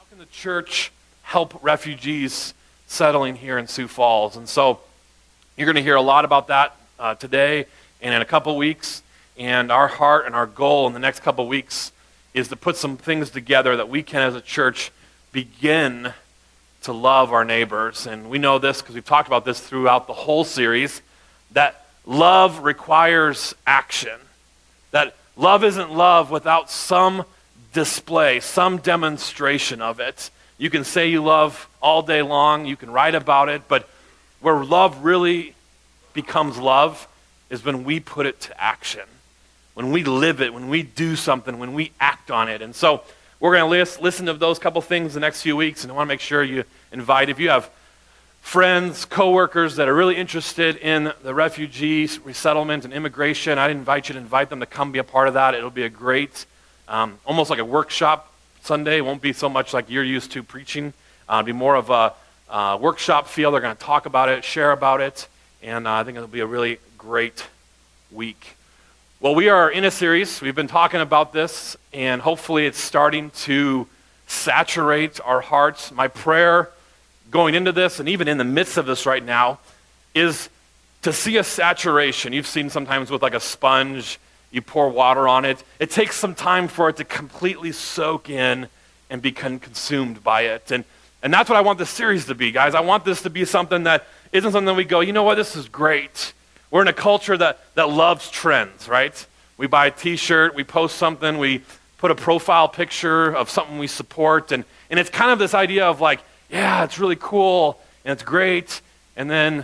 can the church help refugees settling here in Sioux Falls? And so you're going to hear a lot about that today and in a couple weeks. And our heart and our goal in the next couple weeks is to put some things together that we can, as a church, begin to love our neighbors. And we know this because we've talked about this throughout the whole series, that love requires action. That love isn't love without some display, some demonstration of it. You can say you love all day long, you can write about it, but where love really becomes love is when we put it to action. When we live it, when we do something, when we act on it. And so we're going to listen to those couple things the next few weeks, and I want to make sure you invite, if you have friends, coworkers that are really interested in the refugee resettlement and immigration, I'd invite you to invite them to come be a part of that. It'll be a great, almost like a workshop Sunday. It won't be so much like you're used to preaching. It'll be more of a workshop feel. They're going to talk about it, share about it, and I think it'll be a really great week. Well, we are in a series. We've been talking about this, and hopefully it's starting to saturate our hearts. My prayer going into this, and even in the midst of this right now, is to see a saturation. You've seen sometimes with like a sponge, you pour water on it. It takes some time for it to completely soak in and become consumed by it. And that's what I want this series to be, guys. I want this to be something that isn't something that we go, you know what, this is great. We're in a culture that loves trends, right? We buy a t-shirt, we post something, we put a profile picture of something we support, and it's kind of this idea of like, yeah, it's really cool, and it's great, and then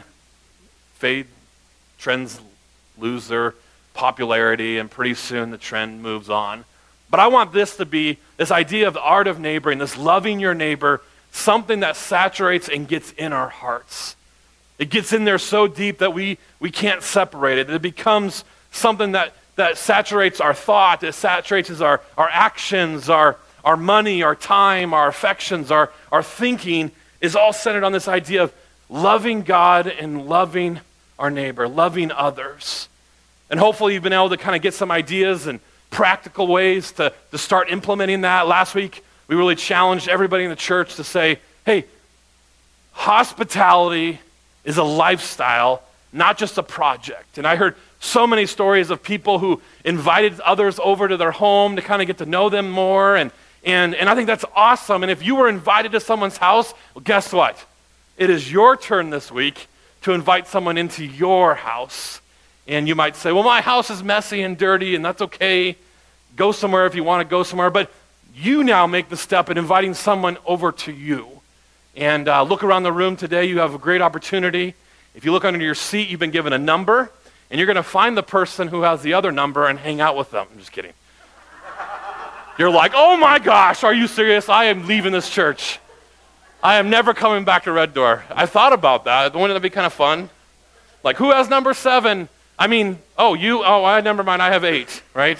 trends lose their popularity, and pretty soon the trend moves on. But I want this to be, this idea of the art of neighboring, this loving your neighbor, something that saturates and gets in our hearts. It gets in there so deep that we can't separate it. It becomes something that saturates our thought, it saturates our actions, our money, our time, our affections, our thinking is all centered on this idea of loving God and loving our neighbor, loving others. And hopefully you've been able to kind of get some ideas and practical ways to start implementing that. Last week, we really challenged everybody in the church to say, hey, hospitality is a lifestyle, not just a project. And I heard so many stories of people who invited others over to their home to kind of get to know them more, and I think that's awesome. And if you were invited to someone's house, well, guess what? It is your turn this week to invite someone into your house. And you might say, well, my house is messy and dirty, and that's okay. Go somewhere if you want to go somewhere. But you now make the step in inviting someone over to you. And look around the room today. You have a great opportunity. If you look under your seat, you've been given a number, and you're going to find the person who has the other number and hang out with them. I'm just kidding. You're like, oh my gosh, are you serious? I am leaving this church. I am never coming back to Red Door. I thought about that. Wouldn't that be kind of fun? Like, who has number 7? I mean, never mind, I have 8, right?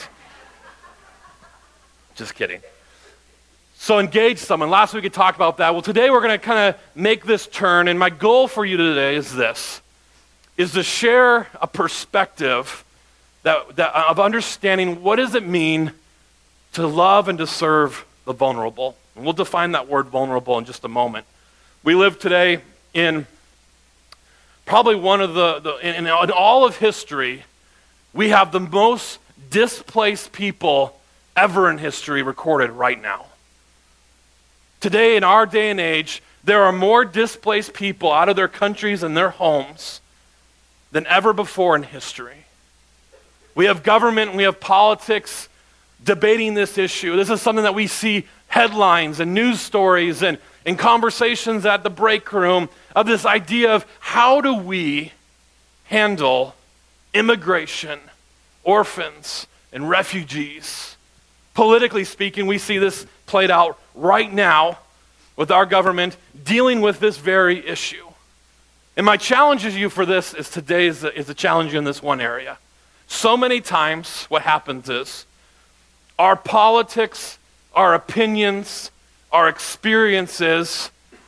Just kidding. So engage someone. Last week we talked about that. Well, today we're going to kind of make this turn, and my goal for you today is this, is to share a perspective that of understanding what does it mean to love and to serve the vulnerable. And we'll define that word vulnerable in just a moment. We live today in probably one of in all of history, we have the most displaced people ever in history recorded right now. Today, in our day and age, there are more displaced people out of their countries and their homes than ever before in history. We have government and we have politics debating this issue. This is something that we see headlines and news stories and conversations at the break room of this idea of how do we handle immigration, orphans, and refugees. Politically speaking, we see this played out right now with our government dealing with this very issue. And my challenge to you for this is today is a challenge in this one area. So many times what happens is our politics, our opinions, our experiences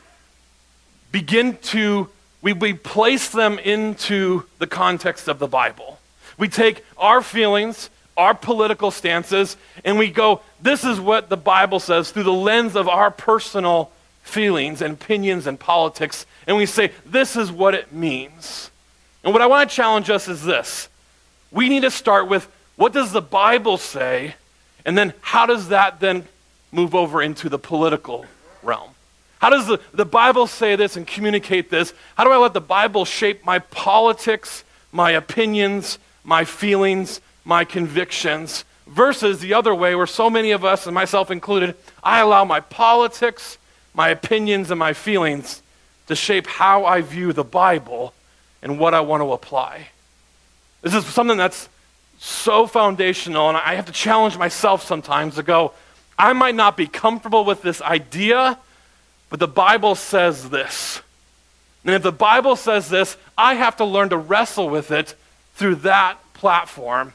we place them into the context of the Bible. We take our feelings, our political stances, and we go, this is what the Bible says through the lens of our personal feelings and opinions and politics, and we say, this is what it means. And what I want to challenge us is this. We need to start with, what does the Bible say? And then how does that then move over into the political realm? How does the Bible say this and communicate this? How do I let the Bible shape my politics, my opinions, my feelings, my convictions, versus the other way where so many of us, and myself included, I allow my politics, my opinions, and my feelings to shape how I view the Bible and what I want to apply. This is something that's so foundational, and I have to challenge myself sometimes to go, I might not be comfortable with this idea, but the Bible says this. And if the Bible says this, I have to learn to wrestle with it through that platform,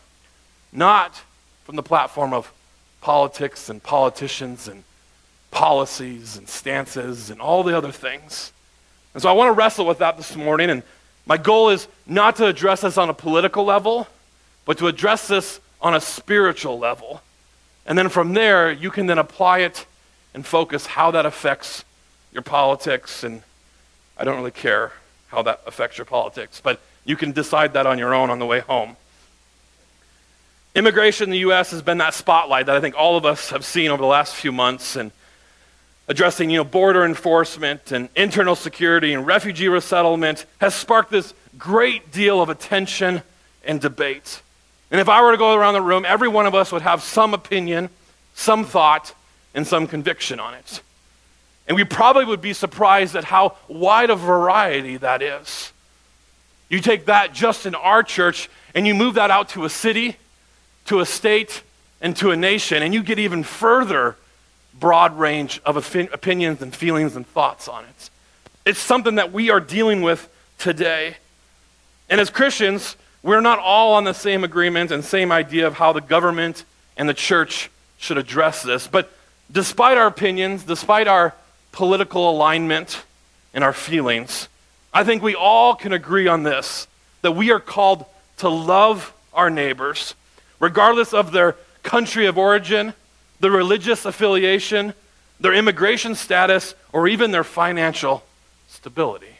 not from the platform of politics and politicians and policies and stances and all the other things. And so I want to wrestle with that this morning, and my goal is not to address this on a political level, but to address this on a spiritual level. And then from there, you can then apply it and focus how that affects your politics, and I don't really care how that affects your politics, but you can decide that on your own on the way home. Immigration in the U.S. has been that spotlight that I think all of us have seen over the last few months, and addressing, border enforcement and internal security and refugee resettlement has sparked this great deal of attention and debate. And if I were to go around the room, every one of us would have some opinion, some thought, and some conviction on it. And we probably would be surprised at how wide a variety that is. You take that just in our church, and you move that out to a city, to a state, and to a nation, and you get even further broad range of opinions and feelings and thoughts on it. It's something that we are dealing with today. And as Christians, we're not all on the same agreement and same idea of how the government and the church should address this. But despite our opinions, despite our political alignment and our feelings, I think we all can agree on this, that we are called to love our neighbors, regardless of their country of origin, their religious affiliation, their immigration status, or even their financial stability.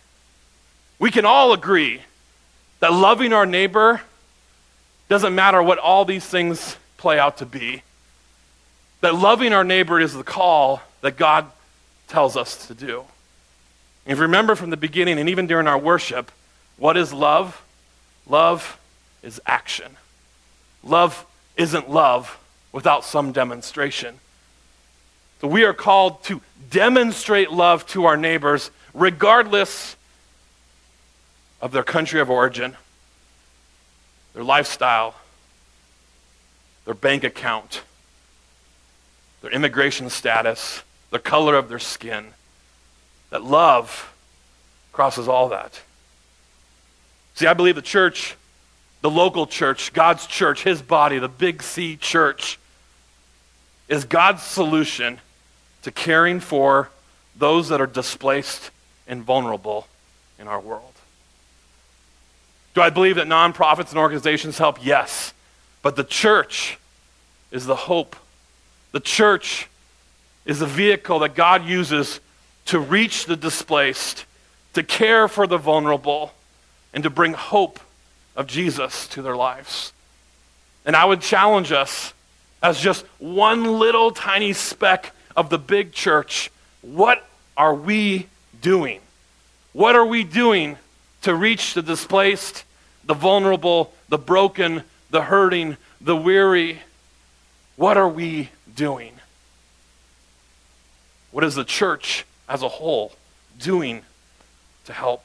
We can all agree that loving our neighbor doesn't matter what all these things play out to be. That loving our neighbor is the call that God tells us to do. And if you remember from the beginning, and even during our worship, what is love? Love is action. Love isn't love without some demonstration. So we are called to demonstrate love to our neighbors regardless of their country of origin, their lifestyle, their bank account, their immigration status, the color of their skin. That love crosses all that. See, I believe the church, the local church, God's church, his body, the Big C church, is God's solution to caring for those that are displaced and vulnerable in our world. Do I believe that nonprofits and organizations help? Yes. But the church is the hope. The church is the vehicle that God uses to reach the displaced, to care for the vulnerable, and to bring hope of Jesus to their lives. And I would challenge us as just one little tiny speck of the big church. What are we doing? What are we doing to reach the displaced, the vulnerable, the broken, the hurting, the weary? What are we doing? What is the church as a whole doing to help?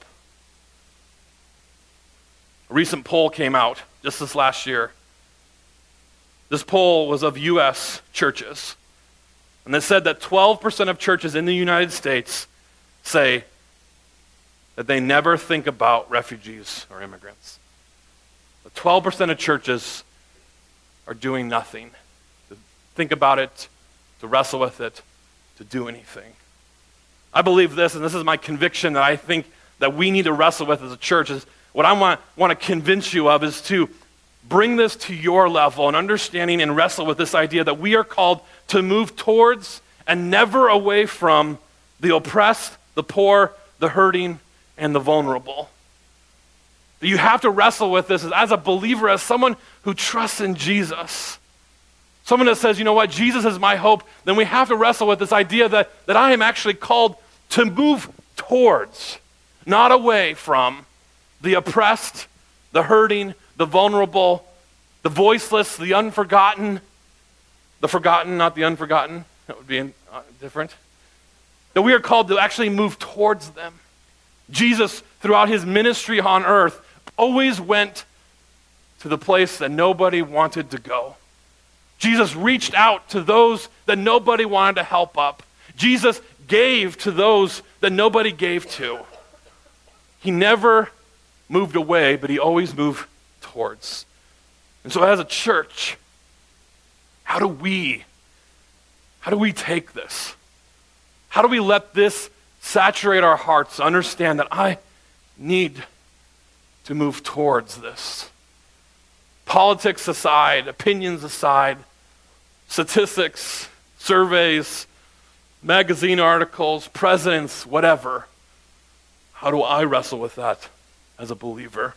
A recent poll came out just this last year. This poll was of U.S. churches. And it said that 12% of churches in the United States say that they never think about refugees or immigrants. But 12% of churches are doing nothing to think about it, to wrestle with it, to do anything. I believe this, and this is my conviction that I think that we need to wrestle with as a church, is what I want to convince you of is to bring this to your level and understanding and wrestle with this idea that we are called to move towards and never away from the oppressed, the poor, the hurting, and the vulnerable. You have to wrestle with this as a believer, as someone who trusts in Jesus. Someone that says, you know what, Jesus is my hope. Then we have to wrestle with this idea that I am actually called to move towards, not away from, the oppressed, the hurting, the vulnerable, the voiceless, the unforgotten, the forgotten, not the unforgotten. That would be different. That we are called to actually move towards them. Jesus, throughout his ministry on earth, always went to the place that nobody wanted to go. Jesus reached out to those that nobody wanted to help up. Jesus gave to those that nobody gave to. He never moved away, but he always moved towards. And so as a church, how do we take this? How do we let this saturate our hearts, understand that I need to move towards this? Politics aside, opinions aside, statistics, surveys, magazine articles, presidents, whatever. How do I wrestle with that as a believer?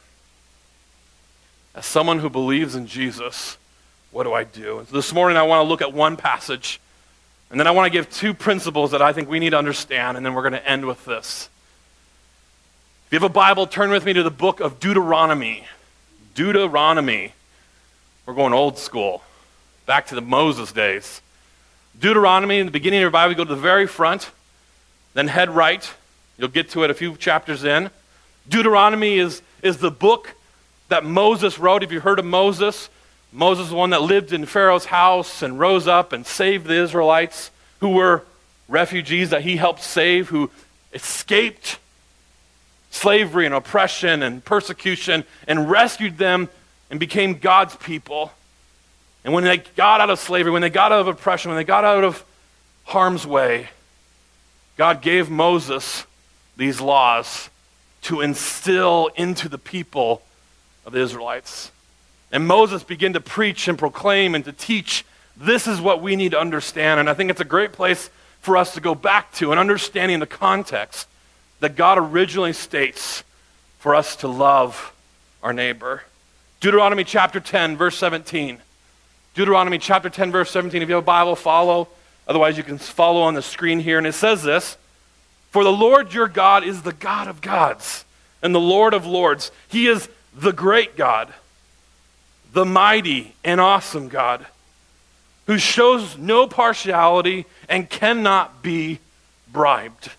As someone who believes in Jesus, what do I do? And so this morning I want to look at one passage, and then I want to give two principles that I think we need to understand, and then we're going to end with this. If you have a Bible, turn with me to the book of Deuteronomy. Deuteronomy. We're going old school, back to the Moses days. Deuteronomy, in the beginning of your Bible, you go to the very front, then head right. You'll get to it a few chapters in. Deuteronomy is the book that Moses wrote. If you heard of Moses, Moses is the one that lived in Pharaoh's house and rose up and saved the Israelites who were refugees that he helped save, who escaped slavery and oppression and persecution and rescued them and became God's people. And when they got out of slavery, when they got out of oppression, when they got out of harm's way, God gave Moses these laws to instill into the people of the Israelites. And Moses began to preach and proclaim and to teach, this is what we need to understand. And I think it's a great place for us to go back to and understanding the context that God originally states for us to love our neighbor. Deuteronomy chapter 10, verse 17. Deuteronomy chapter 10, verse 17. If you have a Bible, follow. Otherwise, you can follow on the screen here. And it says this, for the Lord your God is the God of gods and the Lord of lords. He is the great God, the mighty and awesome God, who shows no partiality and cannot be bribed.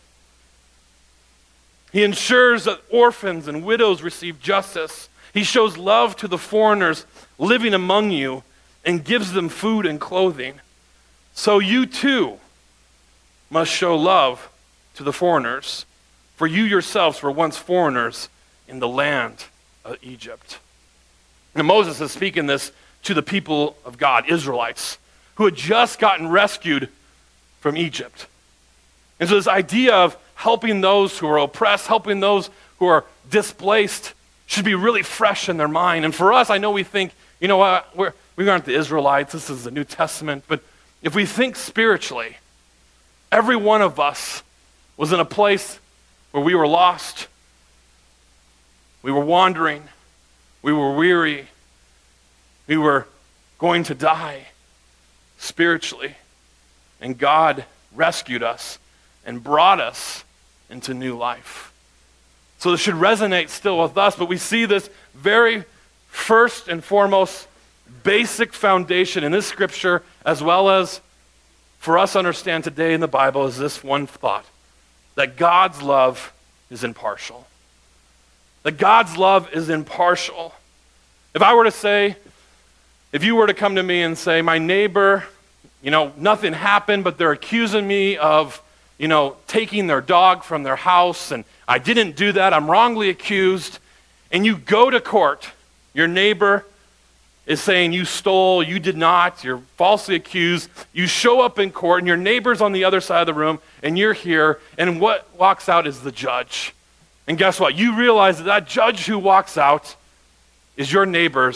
He ensures that orphans and widows receive justice. He shows love to the foreigners living among you and gives them food and clothing. So you too must show love to the foreigners, for you yourselves were once foreigners in the land of Egypt. And Moses is speaking this to the people of God, Israelites, who had just gotten rescued from Egypt. And so this idea of helping those who are oppressed, helping those who are displaced, should be really fresh in their mind. And for us, I know we think, you know what, we aren't the Israelites, this is the New Testament, but if we think spiritually, every one of us was in a place where we were lost, we were wandering, we were weary, we were going to die spiritually. And God rescued us and brought us into new life. So this should resonate still with us, but we see this very first and foremost basic foundation in this scripture, as well as for us to understand today in the Bible, is this one thought, that God's love is impartial. That God's love is impartial. If I were to say, if you were to come to me and say, my neighbor, nothing happened, but they're accusing me of, taking their dog from their house, and I didn't do that, I'm wrongly accused, and you go to court, your neighbor is saying you stole, you did not, you're falsely accused, you show up in court, and your neighbor's on the other side of the room, and you're here, and what walks out is the judge. And guess what? You realize that judge who walks out is your neighbor's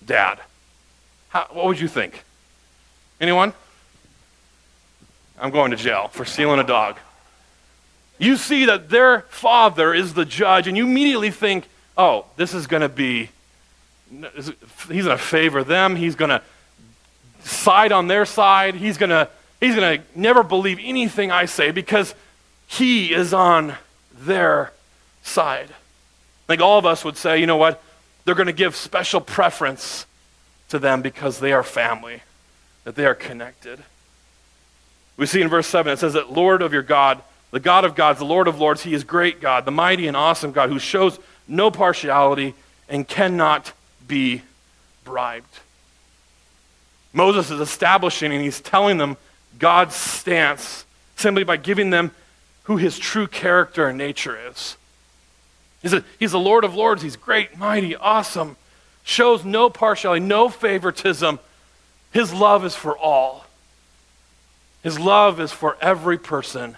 dad. What would you think? Anyone? I'm going to jail for stealing a dog. You see that their father is the judge, and you immediately think, oh, this is going to be, he's going to favor them, he's going to side on their side, he's going to never believe anything I say because he is on their side. Like all of us would say, you know what, they're going to give special preference to them because they are family, that they are connected. We see in verse 7, it says that Lord of your God, the God of gods, the Lord of lords, he is great God, the mighty and awesome God who shows no partiality and cannot be bribed. Moses is establishing and he's telling them God's stance simply by giving them who his true character and nature is. He's the Lord of lords, he's great, mighty, awesome, shows no partiality, no favoritism. His love is for all. His love is for every person.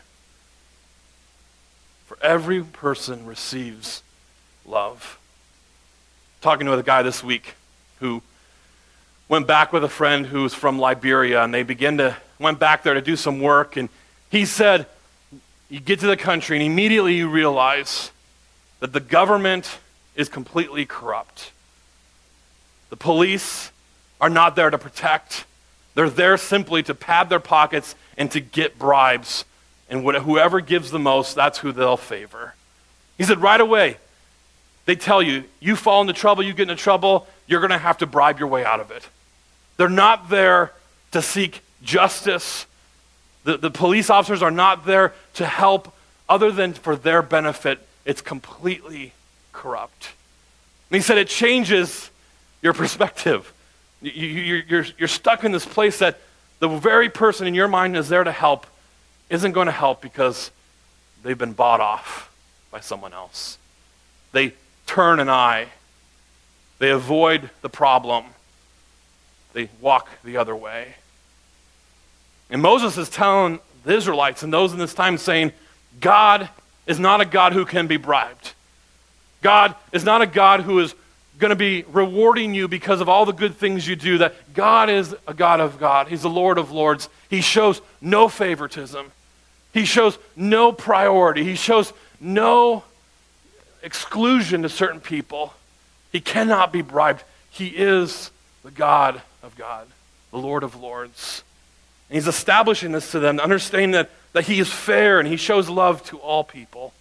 For every person receives love. Talking with a guy this week who went back with a friend who's from Liberia, and they went back there to do some work, and he said, you get to the country and immediately you realize that the government is completely corrupt. The police are not there to protect. They're there simply to pad their pockets and to get bribes. And whoever gives the most, that's who they'll favor. He said right away, they tell you, you fall into trouble, you get into trouble, you're going to have to bribe your way out of it. They're not there to seek justice. The police officers are not there to help other than for their benefit. It's completely corrupt. And he said it changes your perspective. You're stuck in this place that the very person in your mind is there to help isn't going to help because they've been bought off by someone else. They turn an eye. They avoid the problem. They walk the other way. And Moses is telling the Israelites and those in this time saying, God is not a God who can be bribed. God is not a God who is going to be rewarding you because of all the good things you do. That God is a God of God. He's the Lord of lords. He shows no favoritism. He shows no priority. He shows no exclusion to certain people. He cannot be bribed. He is the God of God, the Lord of lords. And he's establishing this to them, understanding that he is fair and he shows love to all people.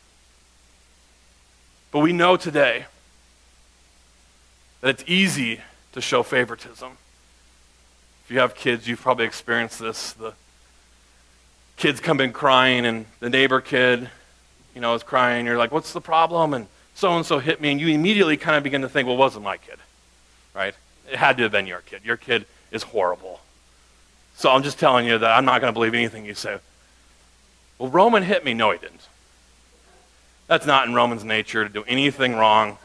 But we know today that it's easy to show favoritism. If you have kids, you've probably experienced this. The kids come in crying and the neighbor kid, is crying. You're like, what's the problem? And so hit me. And you immediately kind of begin to think, well, it wasn't my kid, right? It had to have been your kid. Your kid is horrible. So I'm just telling you that I'm not going to believe anything you say. Well, Roman hit me. No, he didn't. That's not in Roman's nature to do anything wrong.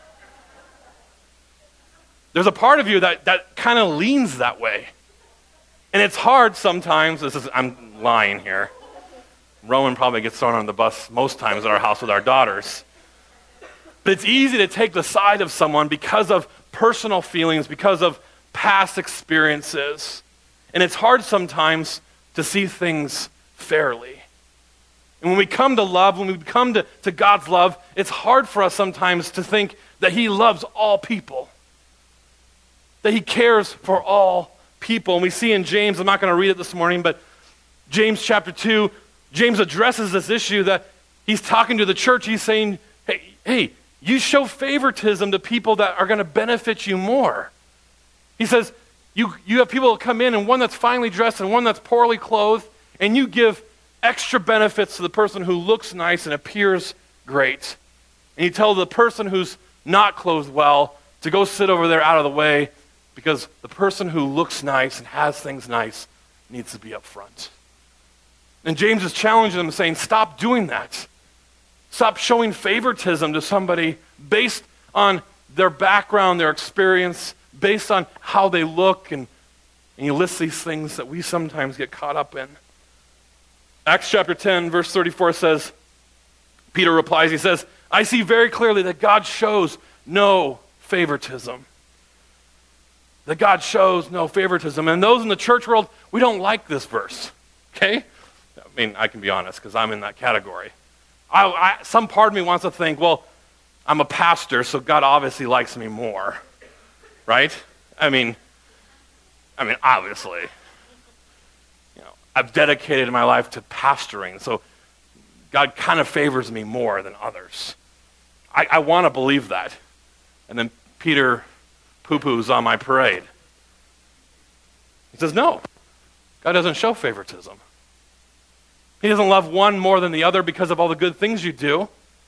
There's a part of you that kind of leans that way. And it's hard sometimes. I'm lying here. Roman probably gets thrown on the bus most times at our house with our daughters. But it's easy to take the side of someone because of personal feelings, because of past experiences. And it's hard sometimes to see things fairly. And when we come to love, when we come to God's love, it's hard for us sometimes to think that he loves all people, that he cares for all people. And we see in James, I'm not going to read it this morning, but James chapter 2, James addresses this issue that he's talking to the church. He's saying, hey, you show favoritism to people that are going to benefit you more. He says, you have people that come in and one that's finely dressed and one that's poorly clothed, and you give extra benefits to the person who looks nice and appears great. And you tell the person who's not clothed well to go sit over there out of the way because the person who looks nice and has things nice needs to be up front. And James is challenging them, saying, stop doing that. Stop showing favoritism to somebody based on their background, their experience, based on how they look, and you list these things that we sometimes get caught up in. Acts chapter 10, verse 34 says, Peter replies, he says, I see very clearly that God shows no favoritism. that God shows no favoritism. And those in the church world, we don't like this verse, okay? I mean, I can be honest because I'm in that category. Some part of me wants to think, well, I'm a pastor, so God obviously likes me more, right? I mean, obviously. I've dedicated my life to pastoring, so God kind of favors me more than others. I want to believe that. And then Peter poo-poos on my parade. He says, no, God doesn't show favoritism. He doesn't love one more than the other because of all the good things you do.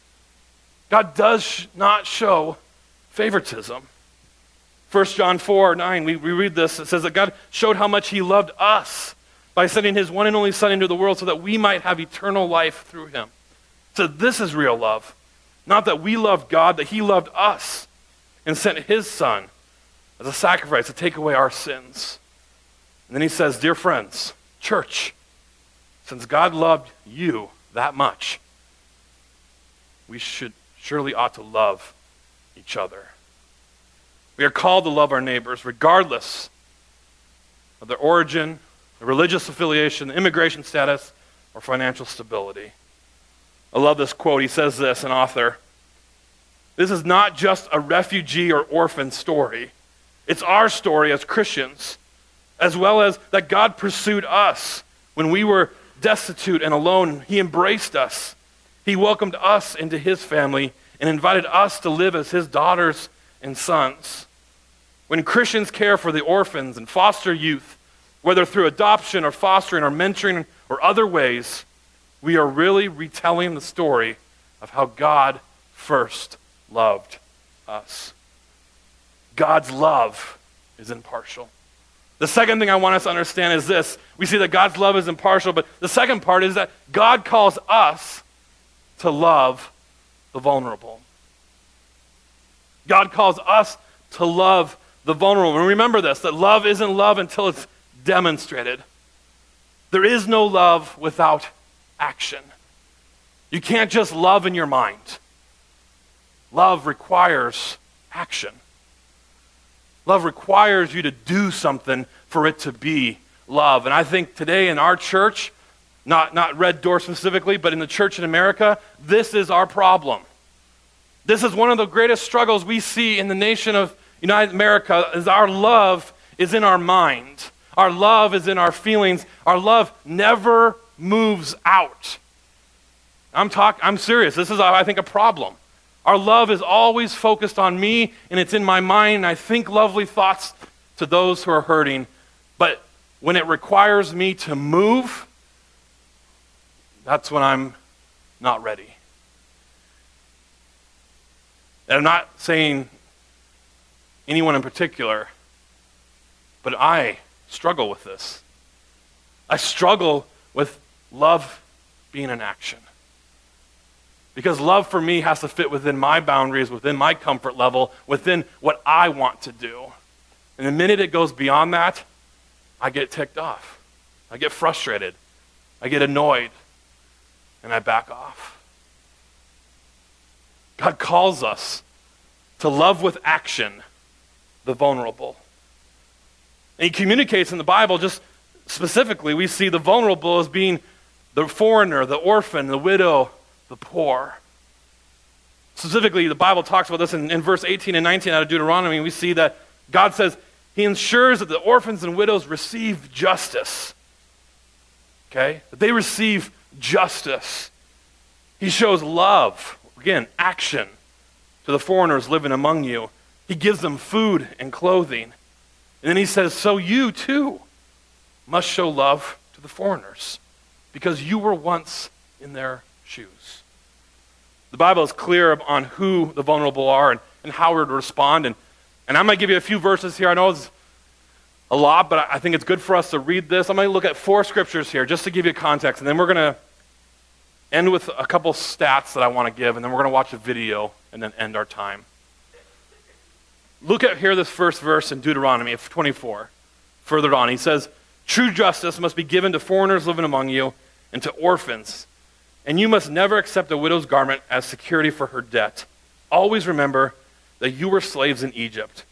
God does not show favoritism. 1 John 4:9, we read this. It says that God showed how much he loved us by sending his one and only Son into the world so that we might have eternal life through him. So this is real love. Not that we loved God, that he loved us and sent his Son as a sacrifice to take away our sins. And then he says, dear friends, church, since God loved you that much, we surely ought to love each other. We are called to love our neighbors regardless of their origin, their religious affiliation, immigration status, or financial stability. I love this quote. He says this, an author. This is not just a refugee or orphan story. It's our story as Christians, as well as that God pursued us when we were destitute and alone. He embraced us. He welcomed us into his family and invited us to live as his daughters and sons. When Christians care for the orphans and foster youth, whether through adoption or fostering or mentoring or other ways, we are really retelling the story of how God first loved us. God's love is impartial. The second thing I want us to understand is this. We see that God's love is impartial, but the second part is that God calls us to love the vulnerable. God calls us to love the vulnerable. And remember this, that love isn't love until it's demonstrated. There is no love without action. You can't just love in your mind. Love requires action. Love requires you to do something for it to be love. And I think today in our church, not Red Door specifically, but in the church in America, this is our problem. This is one of the greatest struggles we see in the nation of United America, is our love is in our mind. Our love is in our feelings. Our love never moves out. I'm serious. This is, I think, a problem. Our love is always focused on me, and it's in my mind, and I think lovely thoughts to those who are hurting. But when it requires me to move, that's when I'm not ready. And I'm not saying anyone in particular, but I struggle with this. I struggle with love being an action. Because love for me has to fit within my boundaries, within my comfort level, within what I want to do. And the minute it goes beyond that, I get ticked off. I get frustrated. I get annoyed. And I back off. God calls us to love with action the vulnerable. And he communicates in the Bible, just specifically, we see the vulnerable as being the foreigner, the orphan, the widow, the poor. Specifically, the Bible talks about this in verse 18 and 19 out of Deuteronomy. We see that God says he ensures that the orphans and widows receive justice. Okay? That they receive justice. He shows love, again, action, to the foreigners living among you. He gives them food and clothing. And then he says, so you too must show love to the foreigners because you were once in their shoes. The Bible is clear on who the vulnerable are and how we're to respond. And I'm going to give you a few verses here. I know it's a lot, but I think it's good for us to read this. I'm going to look at 4 scriptures here just to give you context. And then we're going to end with a couple stats that I want to give. And then we're going to watch a video and then end our time. Look at here this first verse in Deuteronomy 24. Further on, he says, true justice must be given to foreigners living among you and to orphans. And you must never accept a widow's garment as security for her debt. Always remember that you were slaves in Egypt.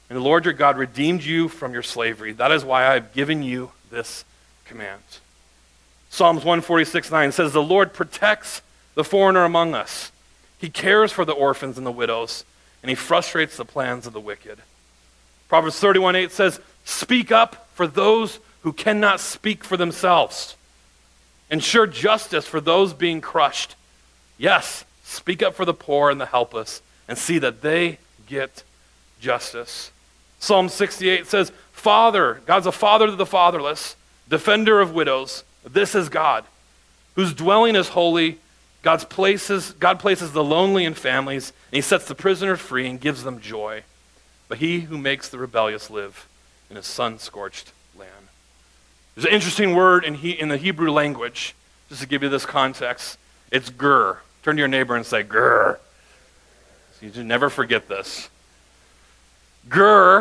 And the Lord your God redeemed you from your slavery. That is why I have given you this command. Psalms 146:9 says, the Lord protects the foreigner among us. He cares for the orphans and the widows, and he frustrates the plans of the wicked. Proverbs 31:8 says, speak up for those who cannot speak for themselves. Ensure justice for those being crushed. Yes, speak up for the poor and the helpless, and see that they get justice. Psalm 68 says, Father, God's a father to the fatherless, defender of widows. This is God, whose dwelling is holy. God places the lonely in families, and he sets the prisoners free and gives them joy. But he who makes the rebellious live in a sun-scorched land. There's an interesting word in the Hebrew language, just to give you this context. It's ger. Turn to your neighbor and say, ger. So you should never forget this. Ger,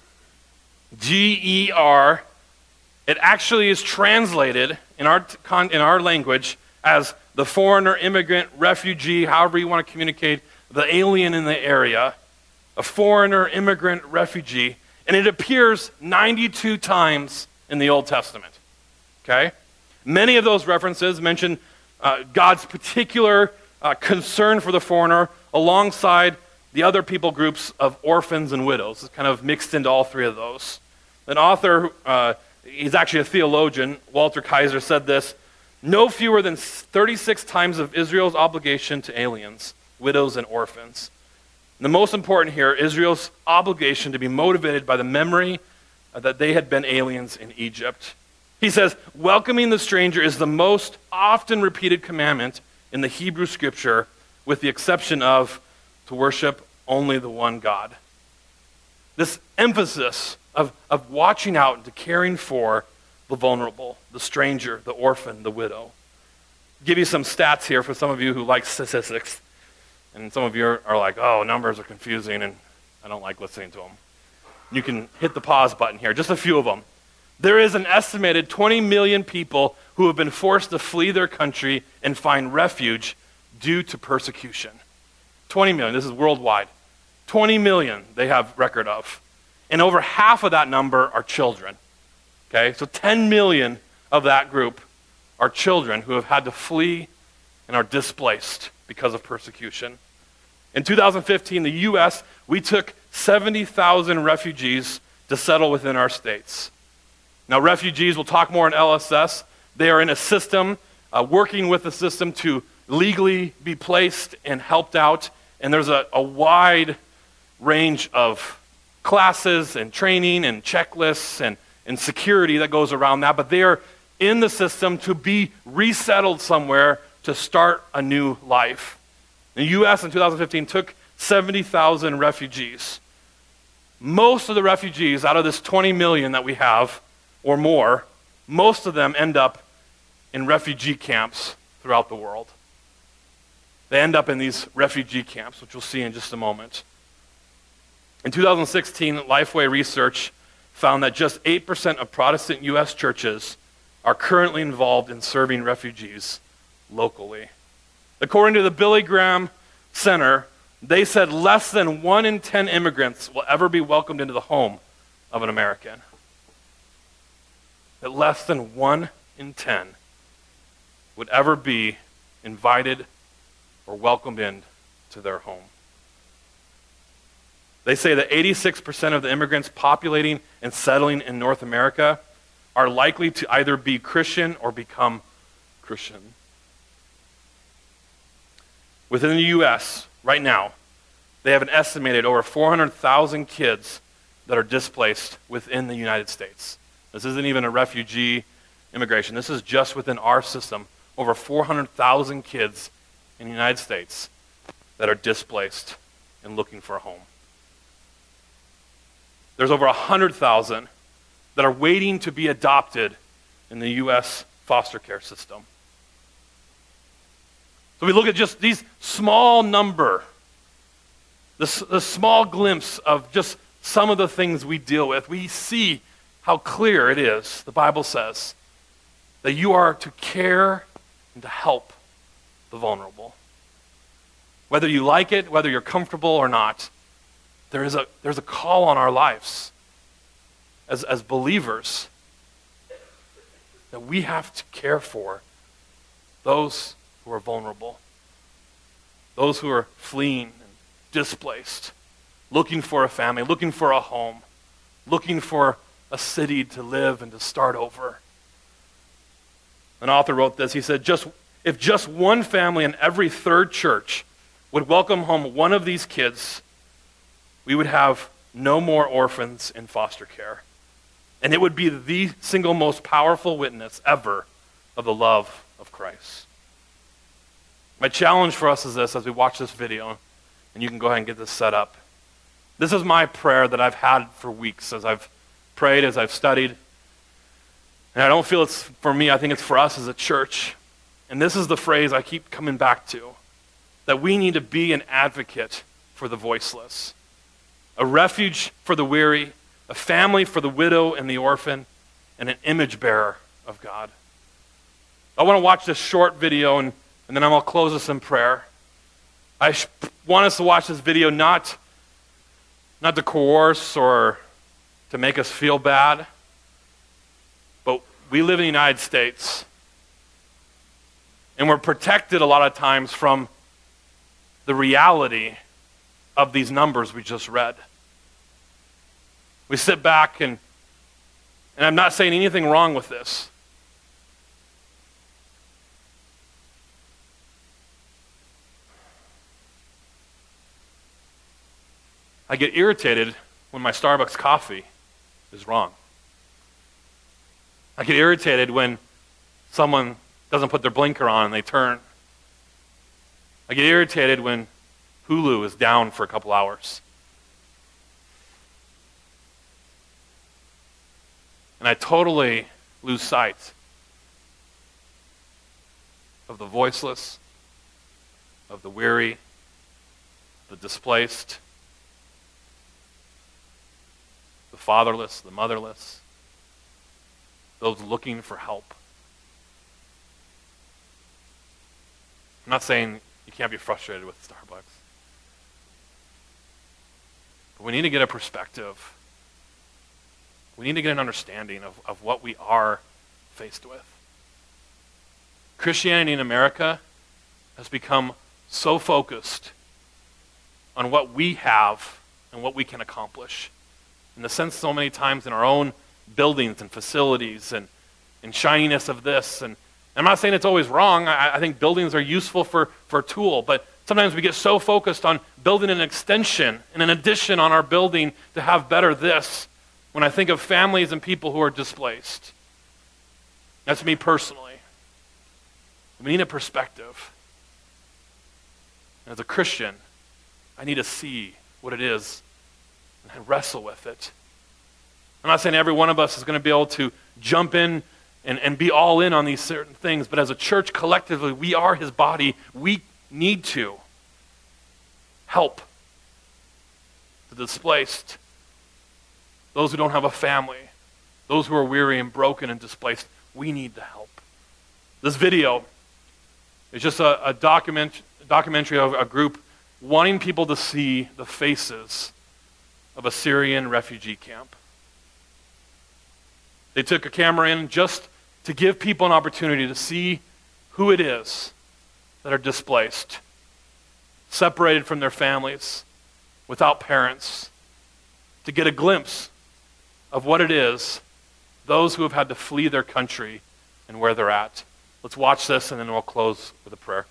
G-E-R, it actually is translated in our language as the foreigner, immigrant, refugee, however you want to communicate, the alien in the area, a foreigner, immigrant, refugee, and it appears 92 times in the Old Testament. Okay? Many of those references mention God's particular concern for the foreigner alongside the other people groups of orphans and widows. It's kind of mixed into all three of those. An author, he's actually a theologian, Walter Kaiser, said this, no fewer than 36 times of Israel's obligation to aliens, widows, and orphans. And the most important here, Israel's obligation to be motivated by the memory that they had been aliens in Egypt. He says, welcoming the stranger is the most often repeated commandment in the Hebrew scripture, with the exception of to worship only the one God. This emphasis of watching out and to caring for the vulnerable, the stranger, the orphan, the widow. I'll give you some stats here for some of you who like statistics. And some of you are like, oh, numbers are confusing and I don't like listening to them. You can hit the pause button here, just a few of them. There is an estimated 20 million people who have been forced to flee their country and find refuge due to persecution. 20 million, this is worldwide. 20 million they have record of. And over half of that number are children. Okay, so 10 million of that group are children who have had to flee and are displaced because of persecution. In 2015, the U.S., we took 70,000 refugees to settle within our states. Now, refugees, we'll talk more in LSS, they are in a system, working with the system to legally be placed and helped out, and there's a wide range of classes and training and checklists and security that goes around that, but they are in the system to be resettled somewhere to start a new life. The U.S. in 2015 took 70,000 refugees. Most of the refugees out of this 20 million that we have, or more, most of them end up in refugee camps throughout the world. They end up in these refugee camps, which we'll see in just a moment. In 2016, Lifeway Research found that just 8% of Protestant U.S. churches are currently involved in serving refugees locally. According to the Billy Graham Center, they said less than 1 in 10 immigrants will ever be welcomed into the home of an American. That less than 1 in 10 would ever be invited or welcomed into their home. They say that 86% of the immigrants populating and settling in North America are likely to either be Christian or become Christian. Within the U.S., right now, they have an estimated over 400,000 kids that are displaced within the United States. This isn't even a refugee immigration. This is just within our system. Over 400,000 kids in the United States that are displaced and looking for a home. There's over 100,000 that are waiting to be adopted in the U.S. foster care system. So we look at just these small number, the small glimpse of just some of the things we deal with. We see how clear it is, the Bible says, that you are to care and to help the vulnerable. Whether you like it, whether you're comfortable or not, there's a call on our lives as believers that we have to care for those who are vulnerable, those who are fleeing and displaced, looking for a family, looking for a home, looking for a city to live and to start over. An author wrote this. He said, if just one family in every third church would welcome home one of these kids, we would have no more orphans in foster care. And it would be the single most powerful witness ever of the love of Christ. My challenge for us is this as we watch this video, and you can go ahead and get this set up. This is my prayer that I've had for weeks as I've prayed, as I've studied. And I don't feel it's for me, I think it's for us as a church. And this is the phrase I keep coming back to, that we need to be an advocate for the voiceless, a refuge for the weary, a family for the widow and the orphan, and an image bearer of God. I want to watch this short video, and then I'm going to close this in prayer. I want us to watch this video not to coerce or to make us feel bad, but we live in the United States, and we're protected a lot of times from the reality of these numbers we just read. We sit back, and I'm not saying anything wrong with this. I get irritated when my Starbucks coffee is wrong. I get irritated when someone doesn't put their blinker on and they turn. I get irritated when Hulu is down for a couple hours. And I totally lose sight of the voiceless, of the weary, the displaced, the fatherless, the motherless, those looking for help. I'm not saying you can't be frustrated with Starbucks. But we need to get a perspective. We need to get an understanding of what we are faced with. Christianity in America has become so focused on what we have and what we can accomplish. In the sense so many times in our own buildings and facilities and shininess of this. And I'm not saying it's always wrong. I think buildings are useful for a tool, but sometimes we get so focused on building an extension and an addition on our building to have better this when I think of families and people who are displaced. That's me personally. We need a perspective. And as a Christian, I need to see what it is and wrestle with it. I'm not saying every one of us is going to be able to jump in and be all in on these certain things, but as a church collectively, we are his body. We need to help the displaced, those who don't have a family, those who are weary and broken and displaced. We need to help. This video is just a documentary of a group wanting people to see the faces of a Syrian refugee camp. They took a camera in just to give people an opportunity to see who it is that are displaced, separated from their families, without parents, to get a glimpse of what it is, those who have had to flee their country and where they're at. Let's watch this and then we'll close with a prayer.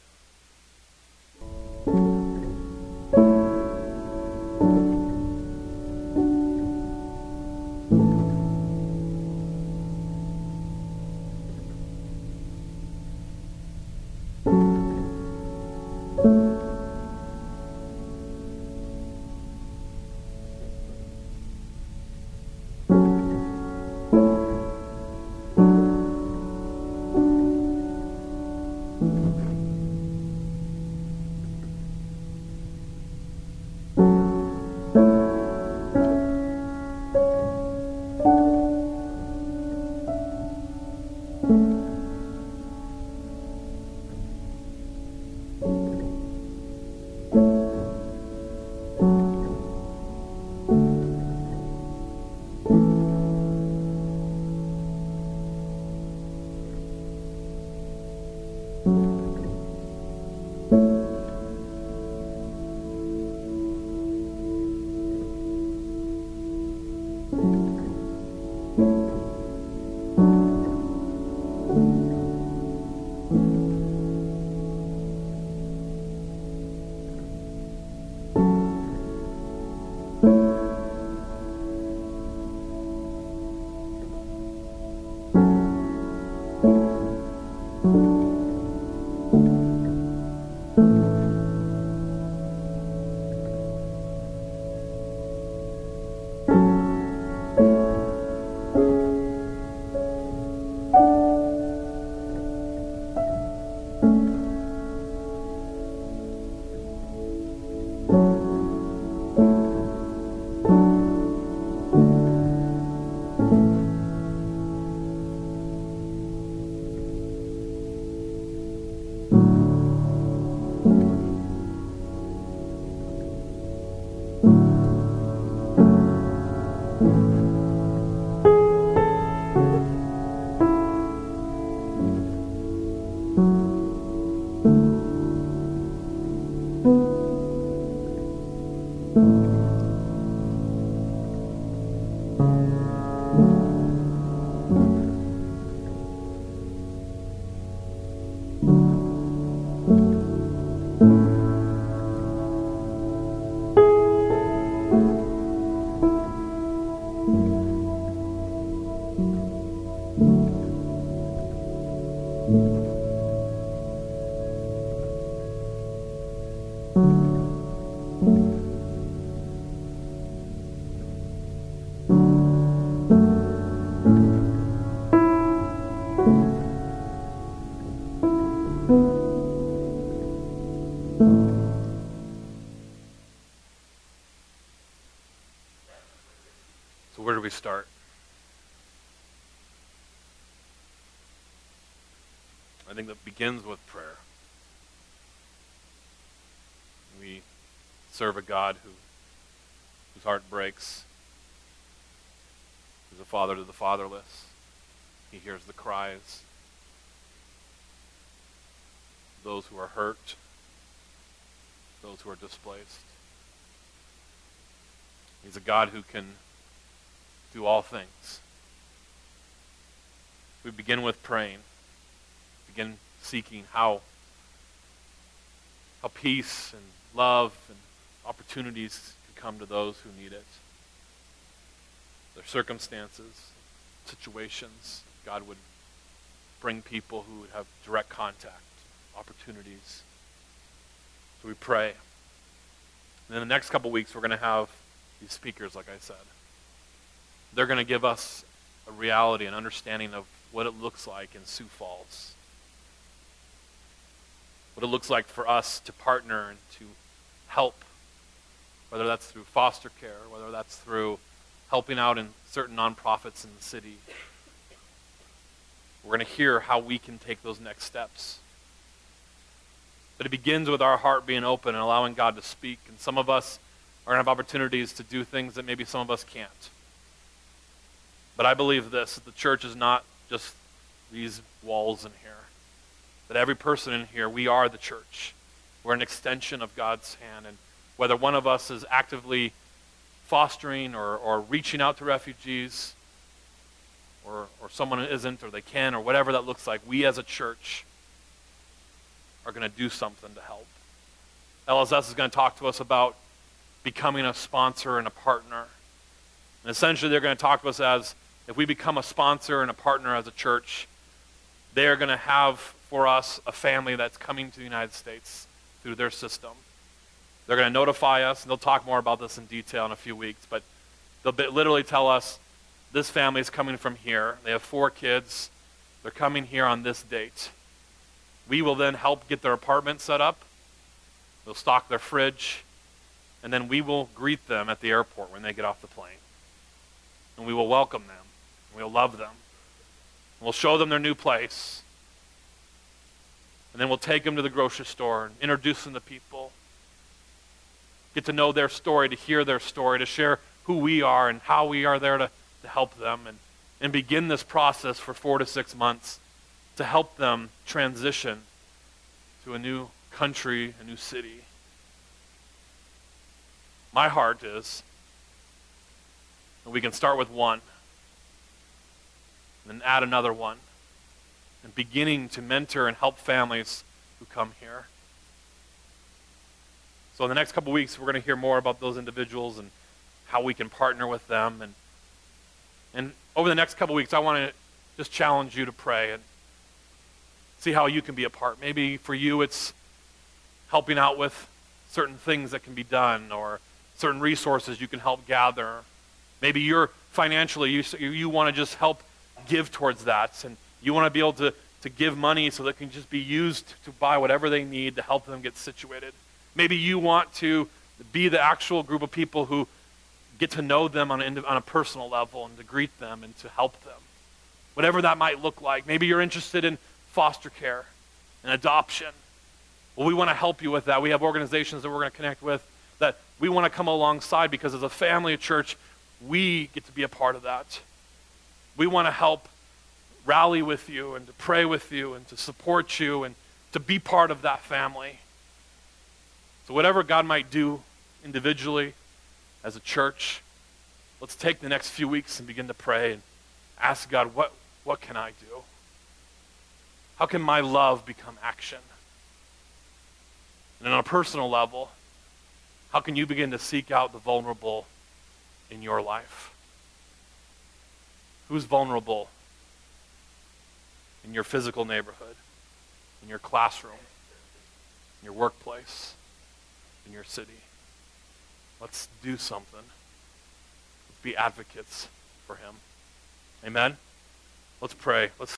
So where do we start? I think that begins with prayer. We serve a God whose heart breaks, who's a father to the fatherless. He hears the cries of those who are hurt, those who are displaced. He's a God who can do all things. We begin with praying, begin seeking how peace and love and opportunities can come to those who need it. Their circumstances, situations, God would bring people who would have direct contact, opportunities. So we pray. And in the next couple weeks, we're going to have these speakers, like I said. They're going to give us a reality, an understanding of what it looks like in Sioux Falls. What it looks like for us to partner and to help, whether that's through foster care, whether that's through helping out in certain nonprofits in the city. We're going to hear how we can take those next steps. But it begins with our heart being open and allowing God to speak. And some of us are going to have opportunities to do things that maybe some of us can't. But I believe this, that the church is not just these walls in here. That every person in here, we are the church. We're an extension of God's hand. And whether one of us is actively fostering or reaching out to refugees, or someone isn't, or they can, or whatever that looks like, we as a church are going to do something to help. LSS is going to talk to us about becoming a sponsor and a partner. And essentially they're going to talk to us as, if we become a sponsor and a partner as a church, they are going to have for us a family that's coming to the United States through their system. They're going to notify us, and they'll talk more about this in detail in a few weeks, but they'll literally tell us, this family is coming from here. They have 4 kids. They're coming here on this date. We will then help get their apartment set up. We'll stock their fridge, and then we will greet them at the airport when they get off the plane. And we will welcome them. We'll love them. We'll show them their new place. And then we'll take them to the grocery store and introduce them to people. Get to know their story, to hear their story, to share who we are and how we are there to help them. And begin this process for 4 to 6 months to help them transition to a new country, a new city. My heart is that we can start with one, and then add another one, and beginning to mentor and help families who come here. So in the next couple weeks, we're going to hear more about those individuals and how we can partner with them. And over the next couple weeks, I want to just challenge you to pray and see how you can be a part. Maybe for you, it's helping out with certain things that can be done, or certain resources you can help gather. Maybe you're financially, you want to just help give towards that, and you want to be able to give money so that it can just be used to buy whatever they need to help them get situated. Maybe you want to be the actual group of people who get to know them on a personal level and to greet them and to help them. Whatever that might look like. Maybe you're interested in foster care and adoption. Well, we want to help you with that. We have organizations that we're going to connect with that we want to come alongside, because as a family of church, we get to be a part of that. We want to help rally with you and to pray with you and to support you and to be part of that family. So whatever God might do individually as a church, let's take the next few weeks and begin to pray and ask God, what can I do? How can my love become action? And on a personal level, how can you begin to seek out the vulnerable in your life? Who's vulnerable in your physical neighborhood, in your classroom, in your workplace, in your city? Let's do something. Let's be advocates for him. Amen? Let's pray. Let's